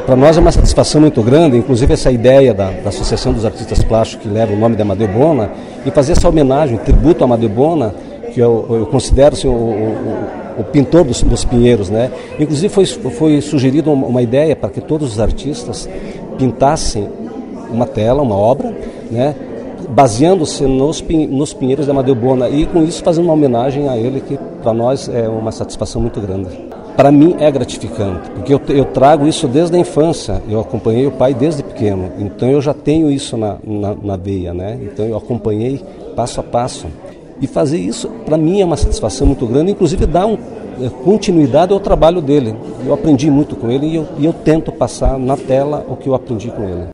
para nós é uma satisfação muito grande, inclusive essa ideia da Associação dos Artistas Plásticos, que leva o nome de Amadeu Bona, e fazer essa homenagem, tributo a Amadeu Bona, que eu considero assim, o pintor dos pinheiros, né? Inclusive foi sugerida uma ideia para que todos os artistas pintassem uma tela, uma obra, né? Baseando-se nos pinheiros de Amadeu Bona, e com isso fazendo uma homenagem a ele, que para nós é uma satisfação muito grande. Para mim é gratificante, porque eu trago isso desde a infância, eu acompanhei o pai desde pequeno, então eu já tenho isso na veia, né? Então eu acompanhei passo a passo. E fazer isso, para mim, é uma satisfação muito grande, inclusive dar continuidade ao trabalho dele. Eu aprendi muito com ele e eu tento passar na tela o que eu aprendi com ele.